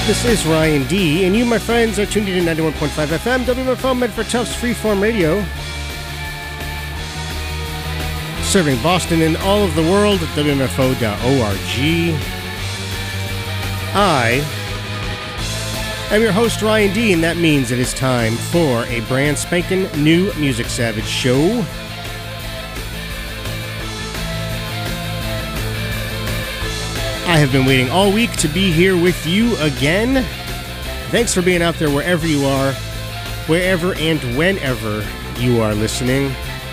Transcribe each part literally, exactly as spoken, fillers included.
This is Ryan D, and you, my friends, are tuned in to ninety-one point five F M, W M F O, Medford Tufts Freeform Radio. Serving Boston and all of the world at W M F O dot org. I am your host, Ryan D, and that means it is time for a brand spanking new Music Savage show. I have been waiting all week to be here with you again. Thanks for being out there wherever you are, wherever and whenever you are listening.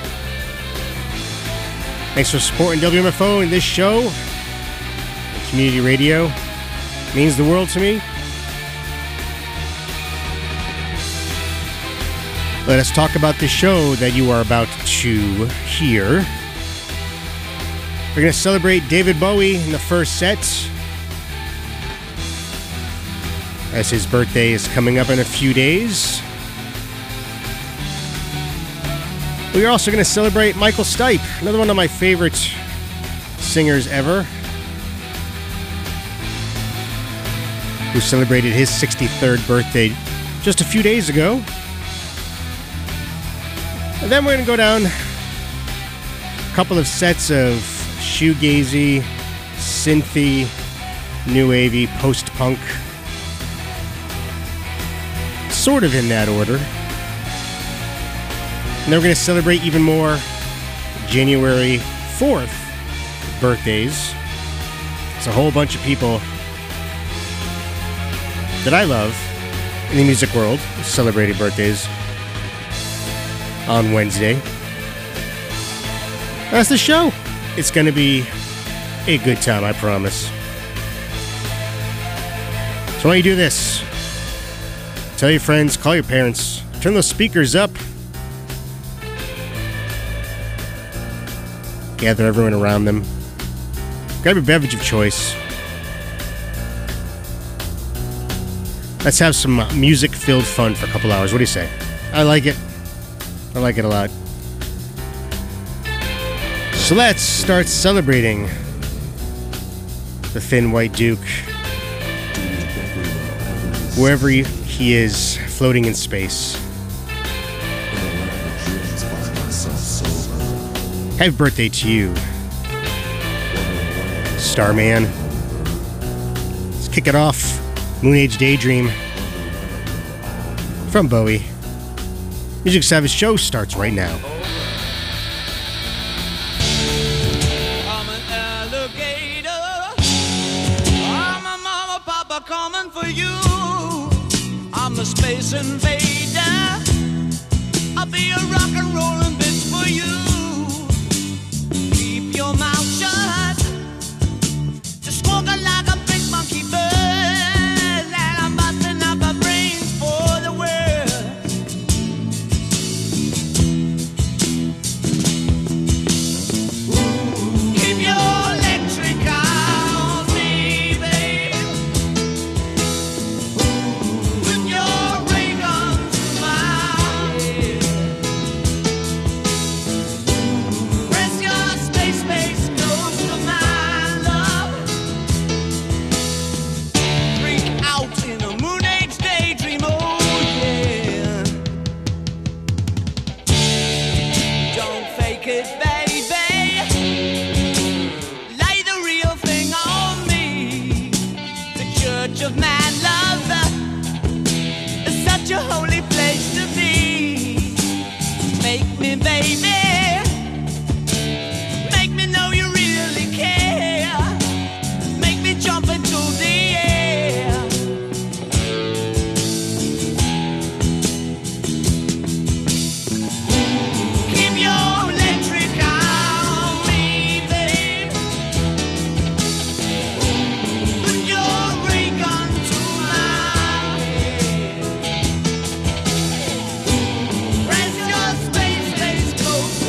Thanks for supporting W M F O and this show. Community radio means the world to me. Let us talk about the show that you are about to hear. We're going to celebrate David Bowie in the first set, as his birthday is coming up in a few days. We are also going to celebrate Michael Stipe, another one of my favorite singers ever, who celebrated his sixty-third birthday just a few days ago. And then we're going to go down a couple of sets of shoegazy, synthy, new wavy, post-punk. Sort of in that order. And then we're going to celebrate even more January fourth birthdays. It's a whole bunch of people that I love in the music world celebrating birthdays on Wednesday. That's the show. It's going to be a good time, I promise. So why don't you do this? Tell your friends, call your parents, turn those speakers up. Gather everyone around them. Grab your beverage of choice. Let's have some music-filled fun for a couple hours. What do you say? I like it. I like it a lot. So let's start celebrating the Thin White Duke, wherever he, he is, floating in space. Happy birthday to you, Starman. Let's kick it off. Moon Age Daydream from Bowie. Music Savage show starts right now. A space invader, I'll be a rock and rollin' bitch for you. Keep your mouth shut, just squawking like a big monkey bird, and I'm busting up a brains for the world. Ooh, keep your electric on me, babe. Of man love is such a holy place to be. Make me, baby, make me know you really care. Make me jump into the air. Keep your electric on me, babe. Put your ring on to my head. Press your space, space close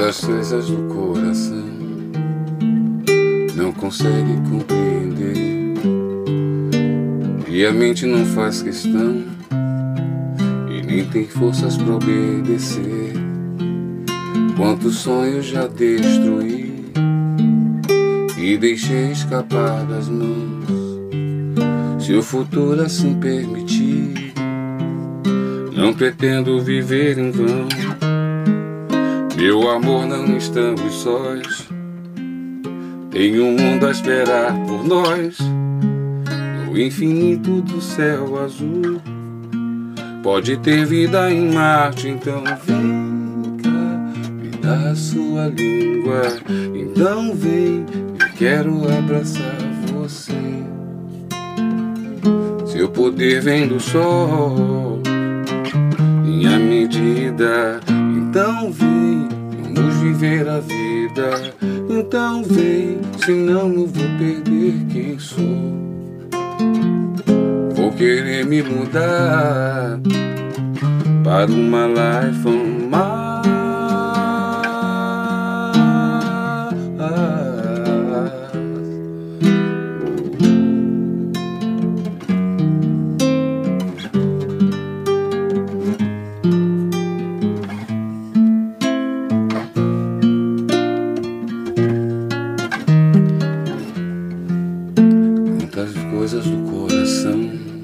Quantas coisas do coração não consegue compreender, e a mente não faz questão e nem tem forças pra obedecer. Quantos sonhos já destruí e deixei escapar das mãos. Se o futuro assim permitir, não pretendo viver em vão. Meu amor, não estamos sós, tem um mundo a esperar por nós. No infinito do céu azul, pode ter vida em Marte. Então vem cá, me dá a sua língua. Então vem, eu quero abraçar você. Seu poder vem do sol, minha medida. Então vem, vamos viver a vida. Então vem, senão eu vou perder quem sou. Vou querer me mudar para uma life on Mars. Coisas do coração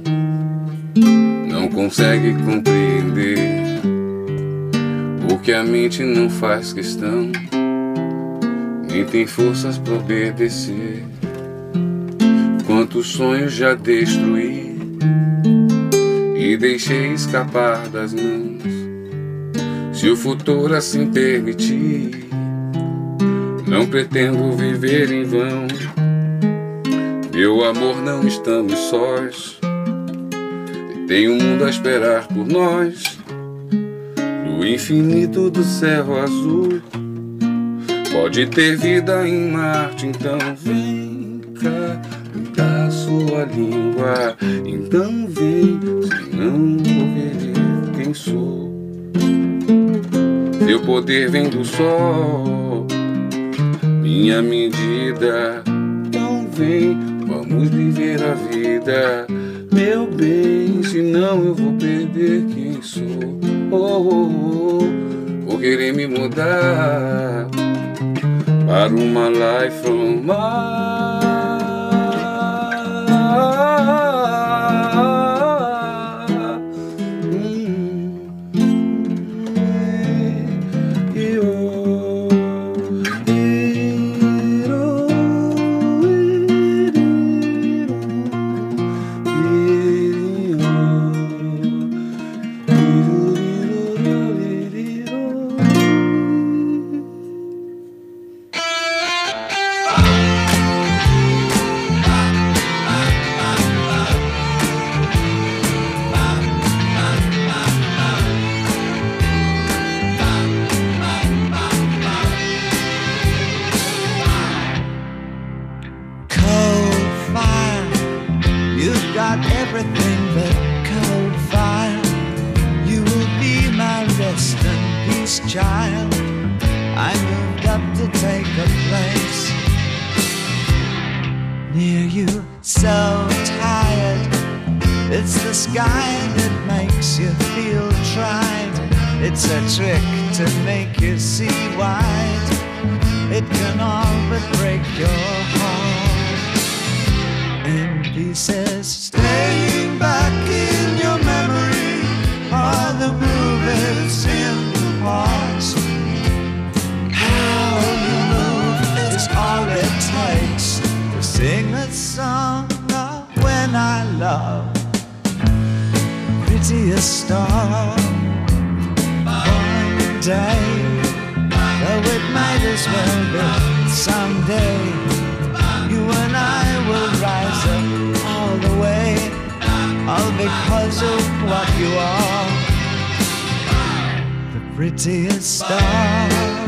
não consegue compreender, porque a mente não faz questão, nem tem forças pra obedecer. Quantos sonhos já destruí e deixei escapar das mãos. Se o futuro assim permitir, não pretendo viver em vão. Meu amor, não estamos sós, tem um mundo a esperar por nós. No infinito do céu azul, pode ter vida em Marte. Então vem cá, me dá a sua língua. Então vem, senão vou querer quem sou. Seu poder vem do sol, minha medida. Então vem, vamos viver a vida, meu bem, senão eu vou perder quem sou. Oh, oh, oh. Vou querer me mudar para uma life on Mars. Everything but cold fire. You will be my rest and peace, child. I moved up to take a place near you. So tired, it's the sky that makes you feel tried. It's a trick to make you see wide. It can all but break your heart in pieces. Staying back in your memory are the movies in the past. How you move is all it takes to sing a song of when I love the prettiest star. One day, though it might as well be someday, you and I will rise up all the way, all because of what you are, the prettiest star.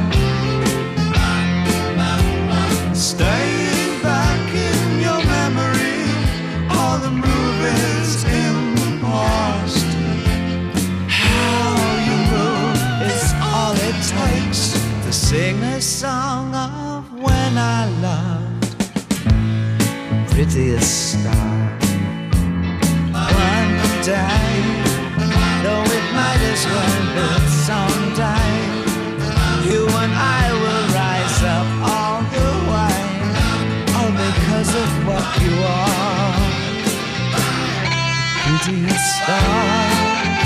Staying back in your memory, all the movies in the past. How you move is all it takes to sing a song of when I loved prettiest star. One day, though it might as well be someday, you and I will rise up all the way, all because of what you are, prettiest star.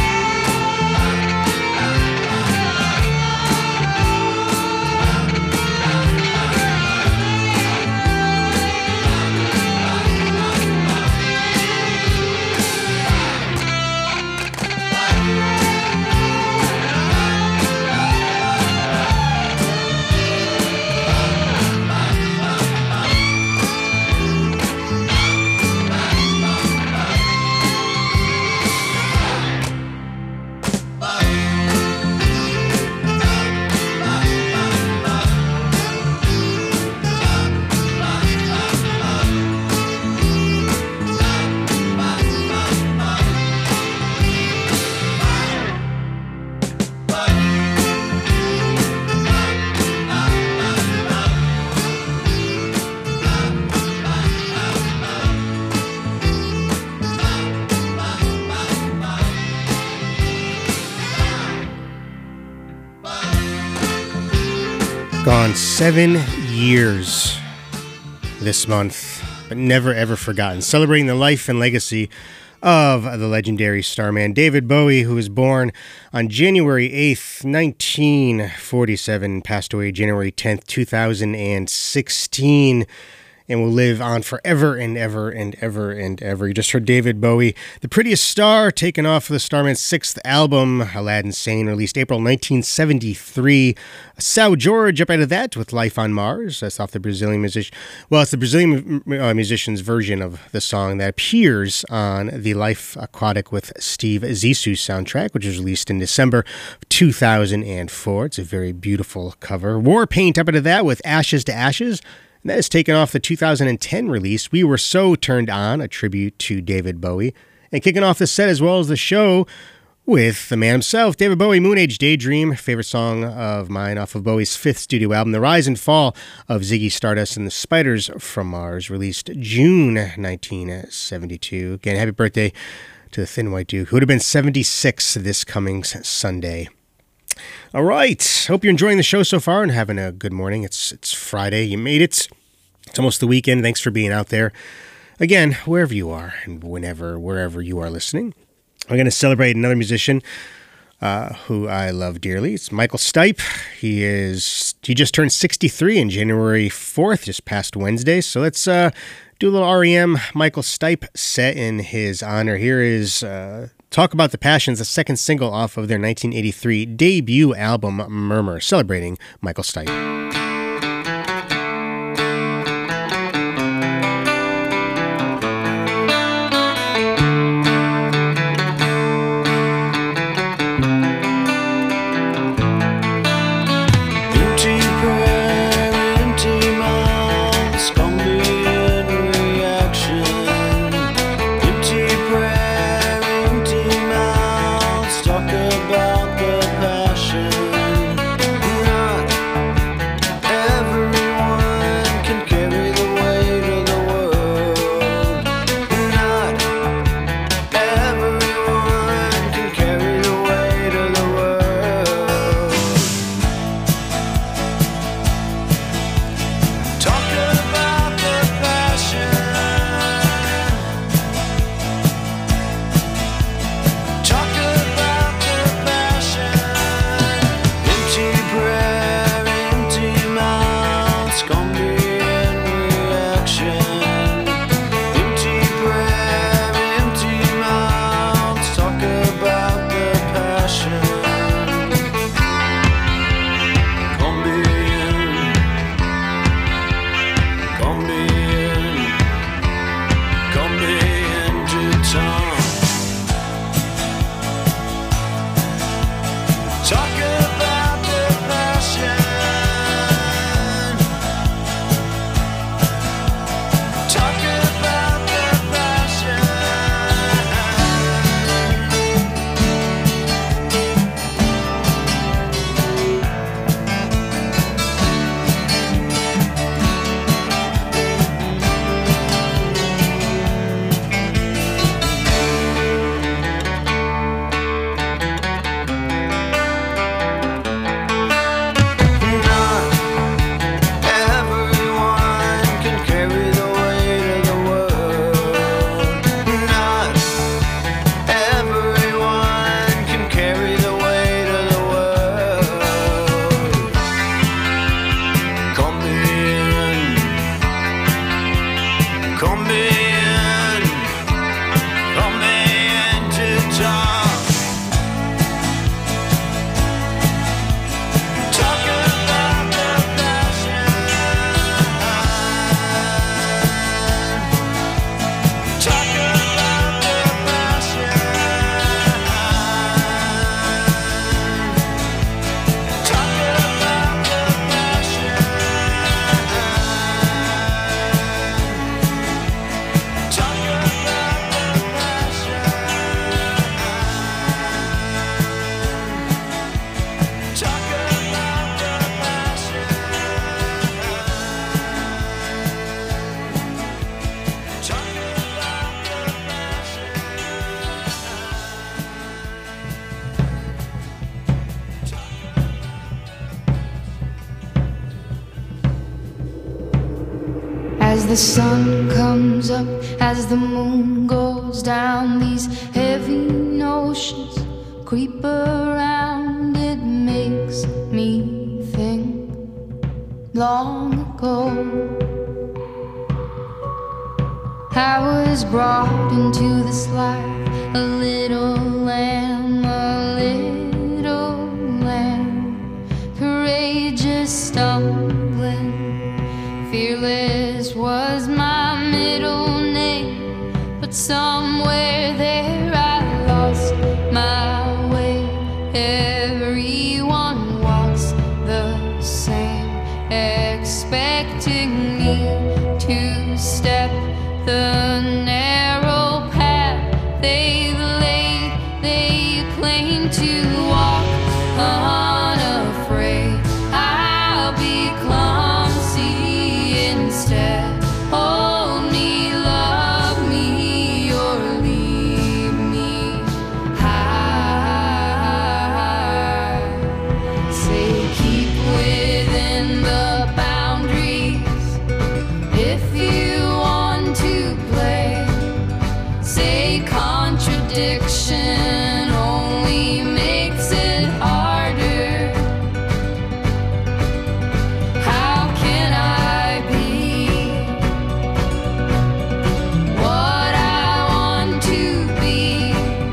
Gone seven years this month, but never ever forgotten. Celebrating the life and legacy of the legendary starman David Bowie, who was born on January eighth, nineteen forty-seven, passed away January tenth, two thousand sixteen, and will live on forever and ever and ever and ever. You just heard David Bowie, The Prettiest Star, taken off of the Starman's sixth album, Aladdin Sane, released April nineteen seventy-three. Seu Jorge up out of that with Life on Mars. That's off the Brazilian musician. Well, it's the Brazilian uh, musician's version of the song that appears on the Life Aquatic with Steve Zissou soundtrack, which was released in December two thousand four. It's a very beautiful cover. War Paint up out of that with Ashes to Ashes. And that is taken off the two thousand ten release, We Were So Turned On, a tribute to David Bowie. And kicking off the set as well as the show with the man himself, David Bowie, Moon Age Daydream, favorite song of mine off of Bowie's fifth studio album, The Rise and Fall of Ziggy Stardust and the Spiders from Mars, released June nineteen seventy-two. Again, happy birthday to the Thin White Duke, who would have been seventy-six this coming Sunday. All right. Hope you're enjoying the show so far and having a good morning. It's it's Friday. You made it. It's almost the weekend. Thanks for being out there. Again, wherever you are and whenever, wherever you are listening. I'm going to celebrate another musician uh, who I love dearly. It's Michael Stipe. He is he just turned sixty-three on January fourth, just past Wednesday. So let's uh, do a little R E M Michael Stipe set in his honor. Here is Uh, Talk About the Passions, the second single off of their nineteen eighty-three debut album, Murmur, celebrating Michael Stipe. the sun comes up, as the moon goes down, these heavy notions creep around. It makes me think long ago I was brought into this life, a little lamb, a little lamb, courageous, stumbling, fearless was my middle name. But somewhere there I lost my way. Everyone walks the same, expecting me to step the narrow path they laid. They claim to walk unafraid. I'll be clumsy instead. Hold me, love me, or leave me high. Say keep within the boundaries if you want to play. Say contradiction only makes it harder. How can I be what I want to be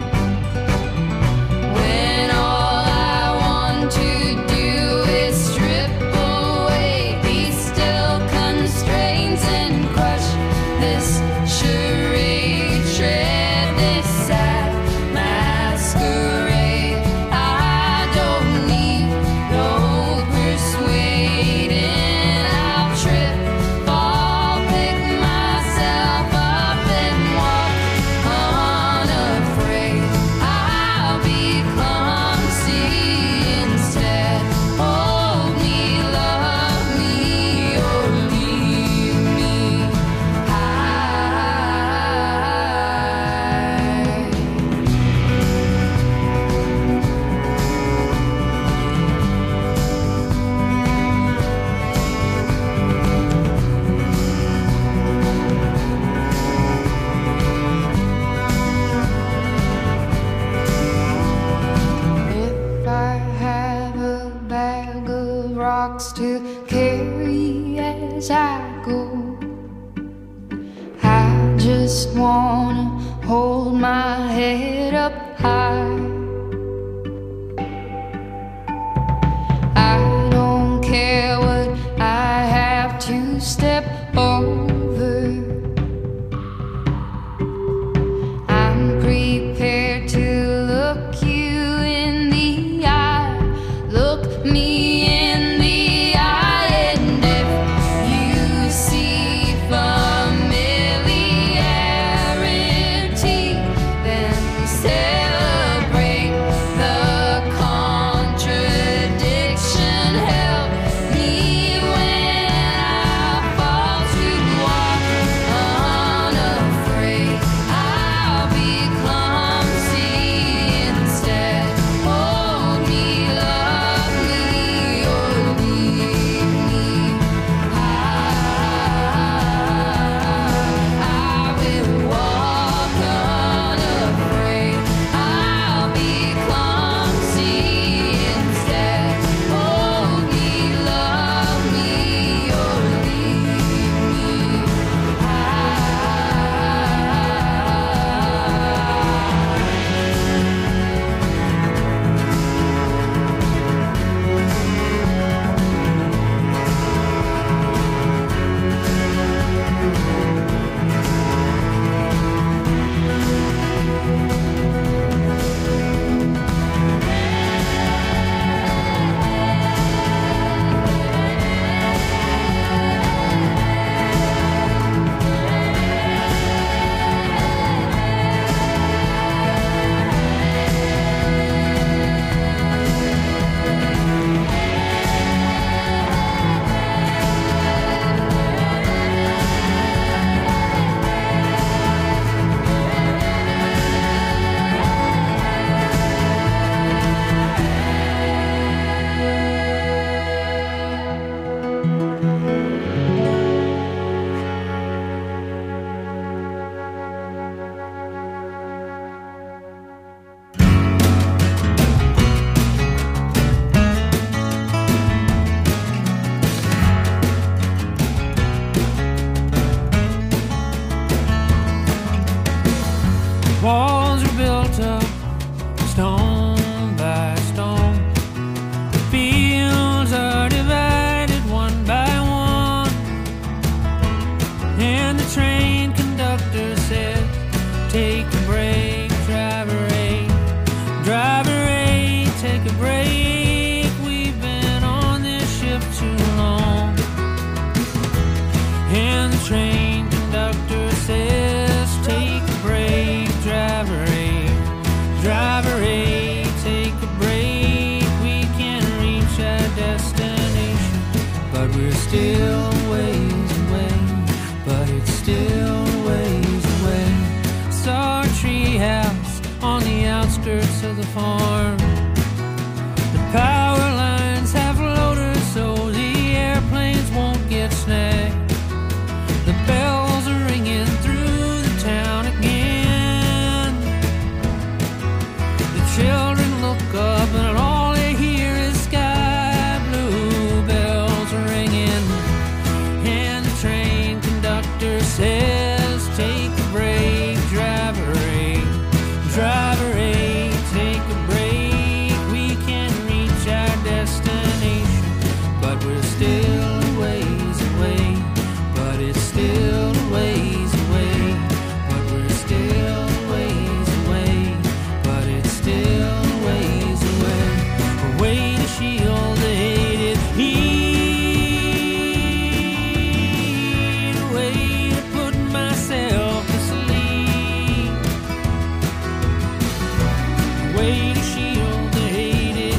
when all I want to do is strip away these still constraints and crush this charade, shred this sad masquerade. I don't need no persuading. I'll trip, fall, pick myself up and walk unafraid. I'll be clumsy instead. Hold me, love me, or leave me high. If I have a bag of rocks to carry as I go, I just wanna hold my head up high. I don't care what I have to step over. I'm prepared to look you in the eye. Look me in the eye, and if you see familiarity, then say still ways away, but it's still ways away. Saw a tree house on the outskirts of the farm. The power lines have loaders so the airplanes won't get snagged. The bells are ringing through the town again. The children look up and all they hear is sky blue bells ringing. And the train conductor says, take a break, driver eight, driver eight, take a break. We can reach our destination, but we're still a ways away. But it's still a ways away. But we're still a ways away. But it's still a ways away. A way to shield the hated heat. A way to put myself to sleep. A way to shield the hated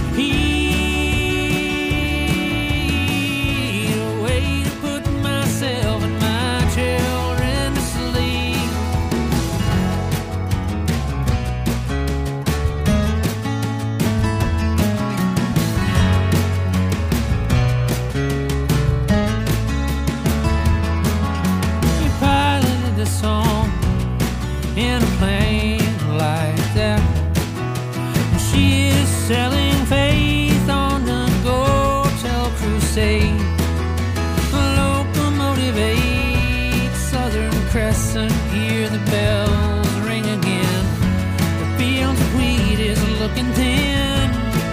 heat. A way to put myself and my children to sleep. We piloted the song in a plane like that. And she is selling faith on the go-tell crusade. A locomotive eight, Southern Crescent, hear the bells ring again. The fields of wheat is looking thin.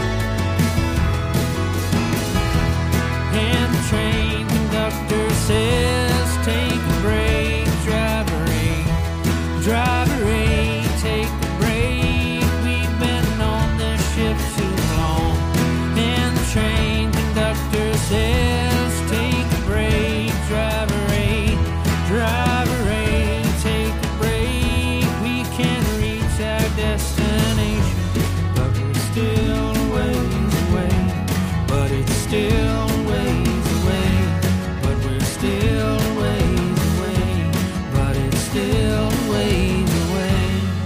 And the train conductor says, take a break, driver eight, driver eight, take a break. We've been on this ship too long. And the train conductor says, take a break, driver eight, driver eight, take a break. We can reach our destination, but we're still a ways away. But it's still a ways away. But we're still a ways away. But it's still a ways away.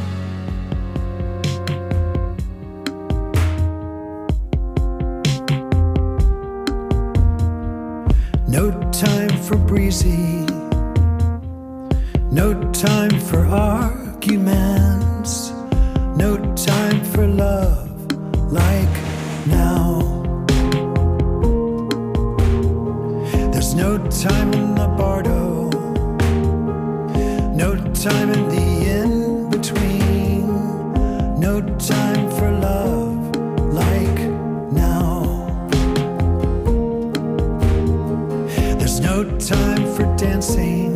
No time for breezy, no time for arguments, no time for love like now. There's no time in the bardo, no time in the in-between, no time for love like now. There's no time for dancing,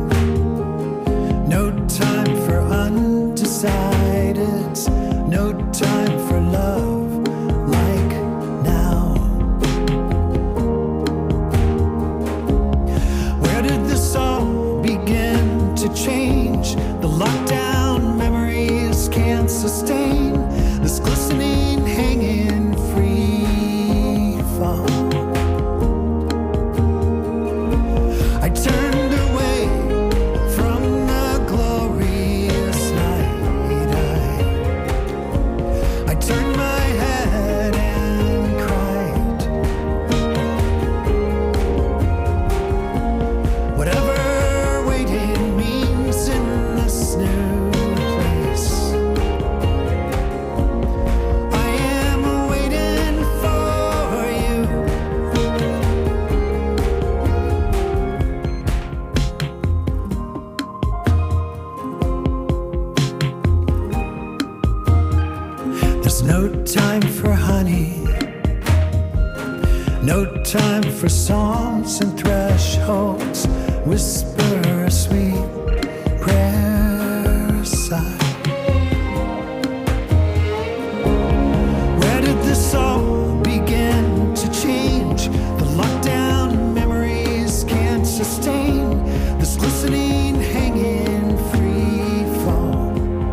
no time for undecideds, no time for love like now. Where did this all begin to change? The lockdown memories can't sustain this glistening, hanging free fall. I turned away from the glorious night. I, I turned my head and cried. Whatever waiting means in this new place, I am waiting for you. There's no time for honey, no time for songs and thresholds. Whisper a sweet prayer sigh. Where did this all begin to change? The lockdown memories can't sustain this glistening, hanging free fall.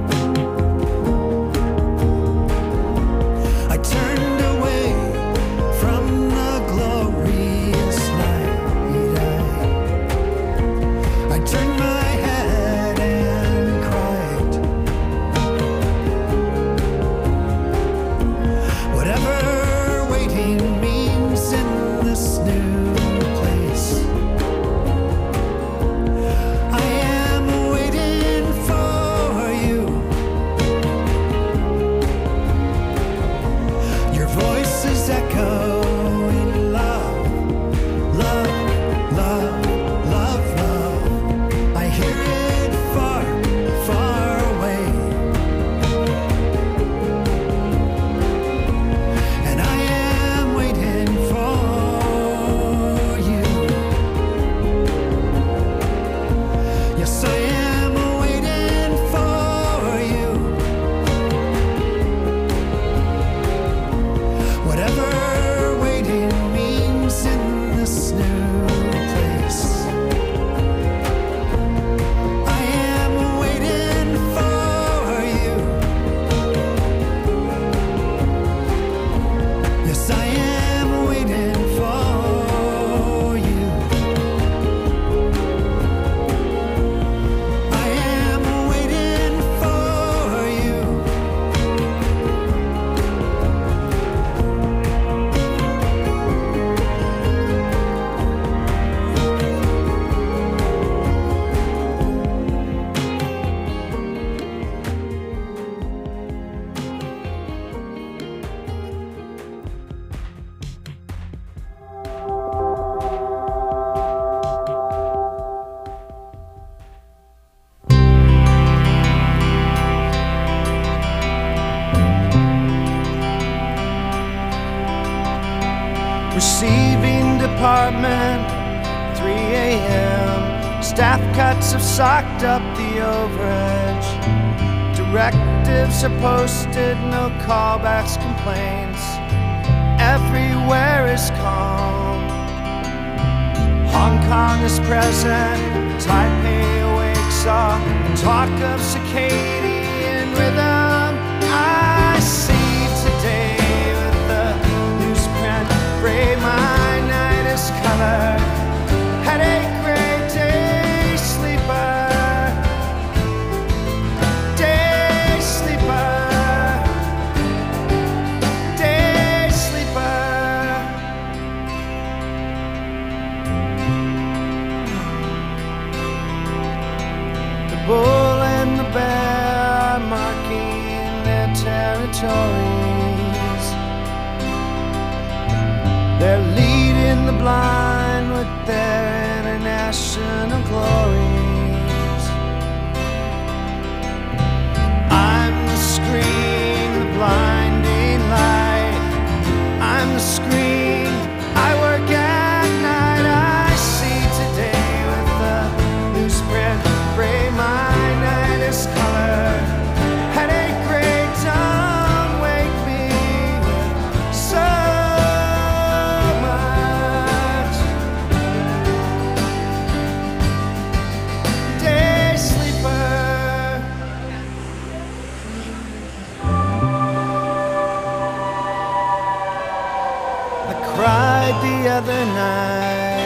I turned away from the glorious light. whatever waiting means in this new place. I am waiting for you. Yes, I am waiting for you. I am waiting for you. Receiving department, three a.m. Staff cuts have socked up the overage. Directives are posted, no callbacks, complaints. Everywhere is calm. Hong Kong is present, Taipei awakes all talk of circadian rhythm. I see today with the newsprint gray, my night is color. Headache, gray, day sleeper. Day sleeper. Day sleeper. The bull and the bear are marking their territories. They're leading the blind with their international glories. I'm the screen, the blinding light. I'm the screen, I work at night. I see today with the newsprint gray, my night is color. Headache, gray, don't wake me with so much. Day sleeper. I cried the other night.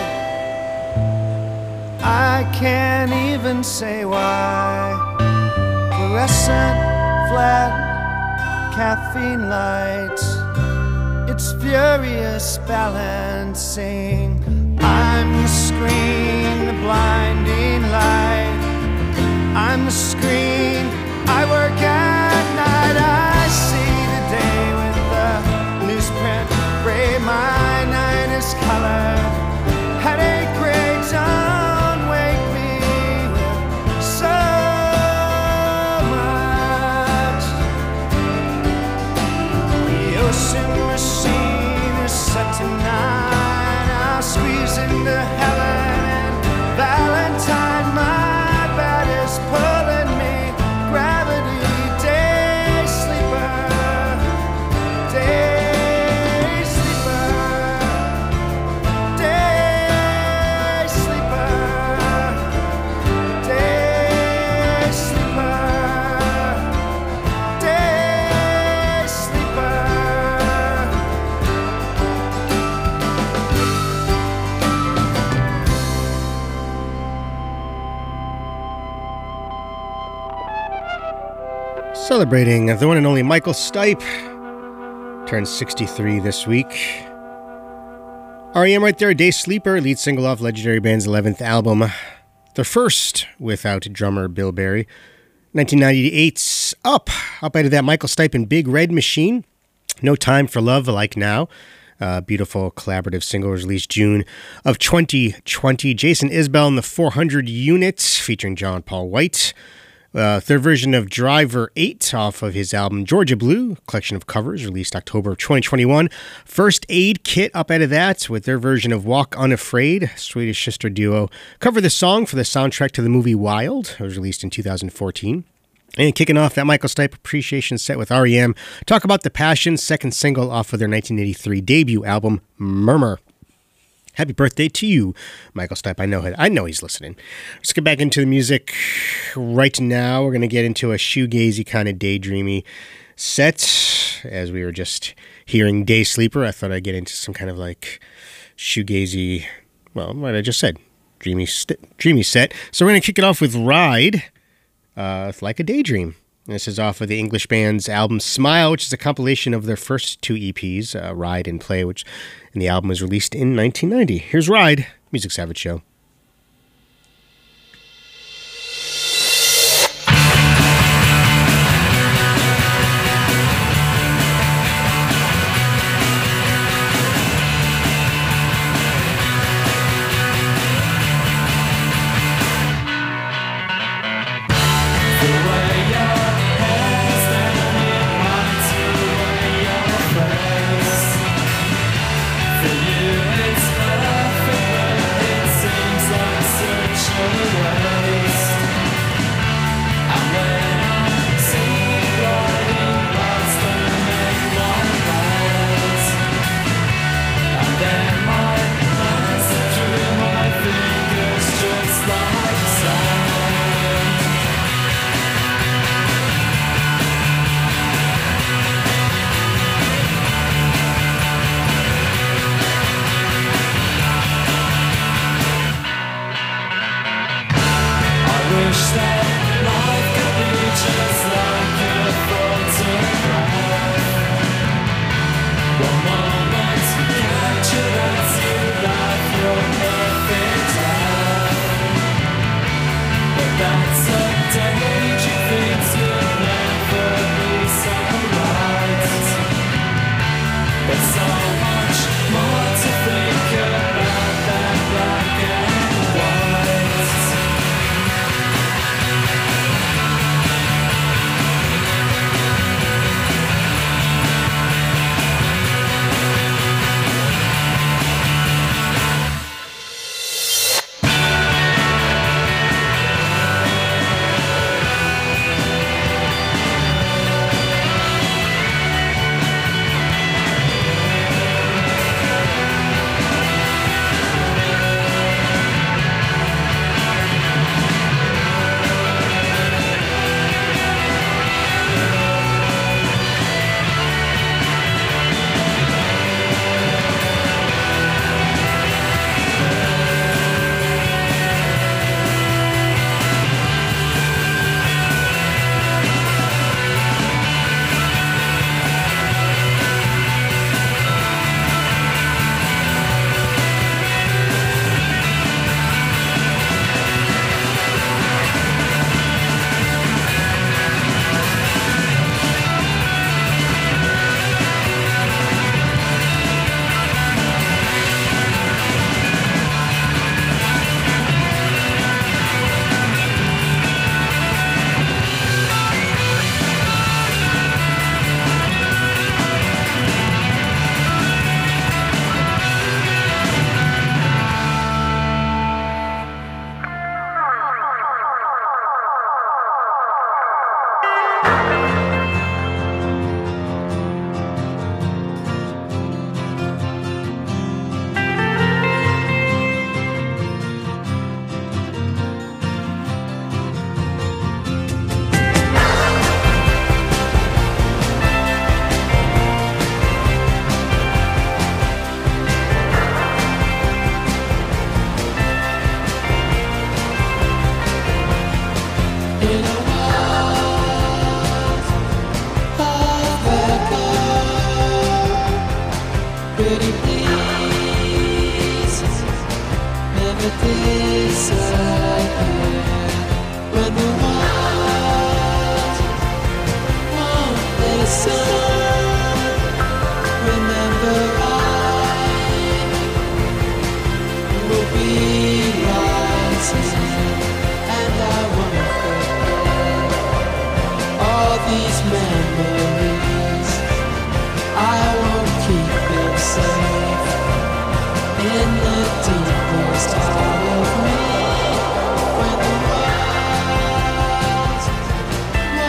I can't even say why. Fluorescent, flat, caffeine lights. It's furious balancing. I'm the screen, the blinding light. I'm the screen, I work at night. I see the day with the newsprint gray, my night is color. Headache, gray, don't wake me with so much. The ocean machine is set tonight. I'll squeeze into Helen and Valentine. My bed is pulling me. Gravity, day sleeper. Day sleeper. Day sleeper. Day sleeper. Day sleeper. Celebrating the one and only Michael Stipe. Turned sixty-three this week. R E M right there, Day Sleeper, lead single off Legendary Band's eleventh album. The first without drummer Bill Berry. nineteen ninety-eight's Up. Up out of that, Michael Stipe and Big Red Machine. No Time for Love Like Now. Uh, beautiful collaborative single released June of twenty twenty. Jason Isbell and the four hundred Units featuring John Paul White. Uh, third version of Driver eight off of his album Georgia Blue, collection of covers released October of twenty twenty-one. First Aid Kit up out of that with their version of Walk Unafraid. Swedish sister duo cover the song for the soundtrack to the movie Wild. It was released in two thousand fourteen. And kicking off that Michael Stipe appreciation set with R E M, talk about The Passion, second single off of their nineteen eighty-three debut album, Murmur. Happy birthday to you, Michael Stipe. I know it. I know he's listening. Let's get back into the music right now. We're going to get into a shoegazy kind of daydreamy set. As we were just hearing Day Sleeper, I thought I'd get into some kind of like shoegazy, well, what I just said, dreamy, st- dreamy set. So we're going to kick it off with Ride, uh, Like a Daydream. This is off of the English band's album Smile, which is a compilation of their first two E Ps, uh, Ride and Play, which and the album was released in nineteen ninety. Here's Ride, Music Savage Show. When the world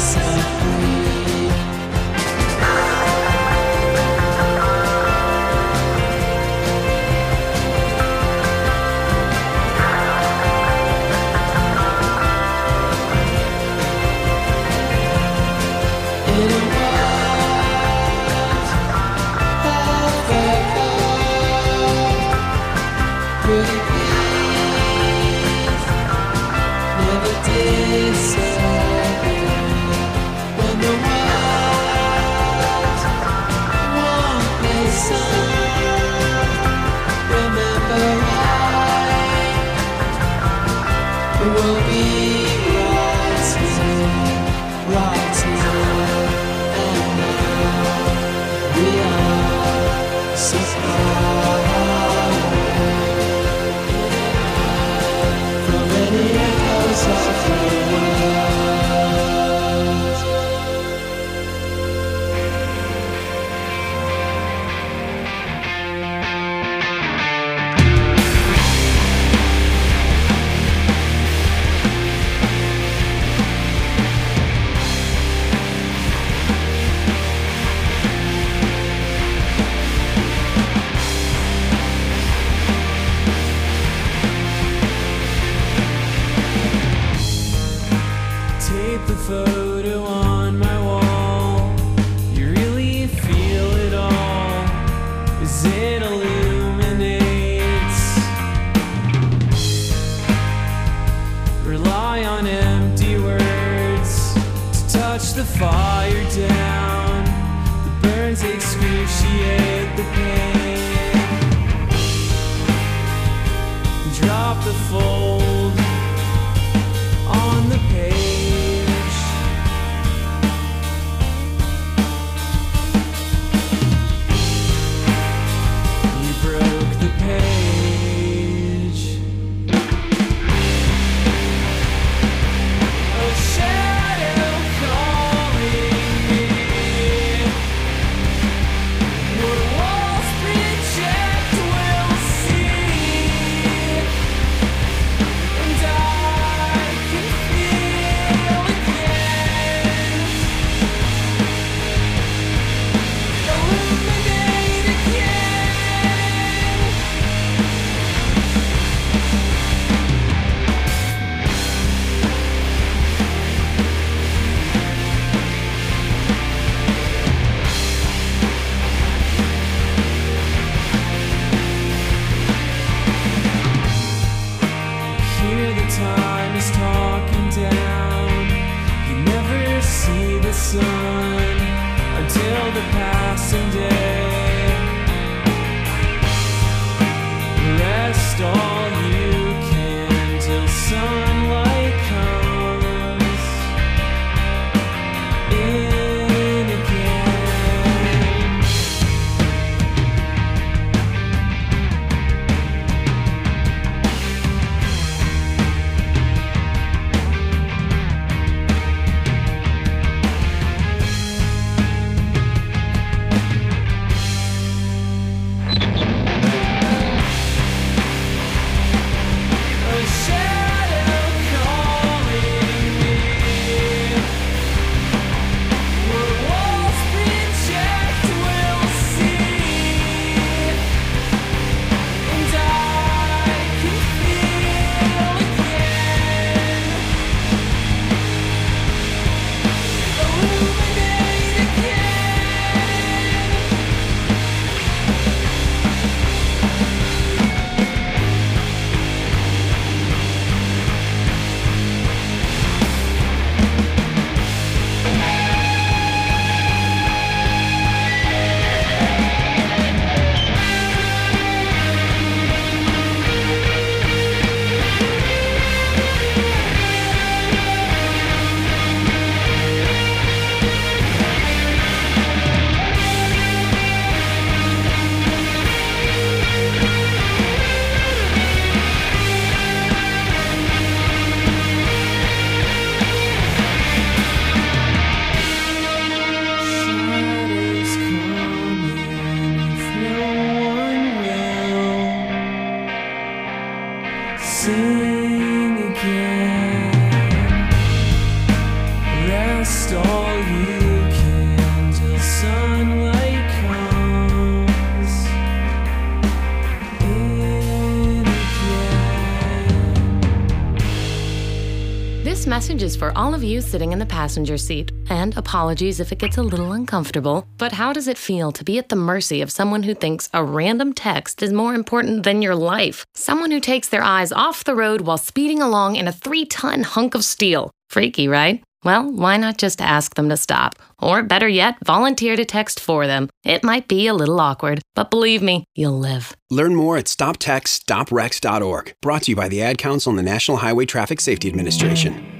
Wall Street. all you can till sunlight comes in again. This message is for all of you sitting in the passenger seat. And apologies if it gets a little uncomfortable, but how does it feel to be at the mercy of someone who thinks a random text is more important than your life? Someone who takes their eyes off the road while speeding along in a three-ton hunk of steel. Freaky, right? Well, why not just ask them to stop? Or better yet, volunteer to text for them. It might be a little awkward, but believe me, you'll live. Learn more at stop text stop wrecks dot org. Brought to you by the Ad Council and the National Highway Traffic Safety Administration.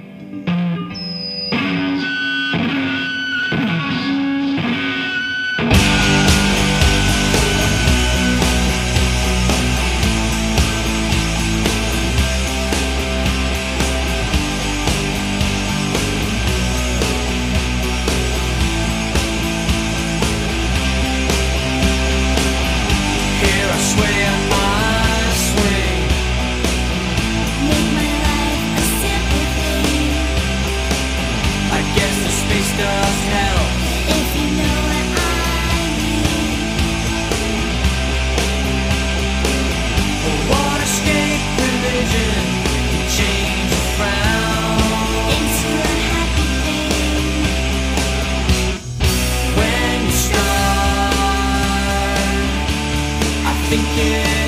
Thinking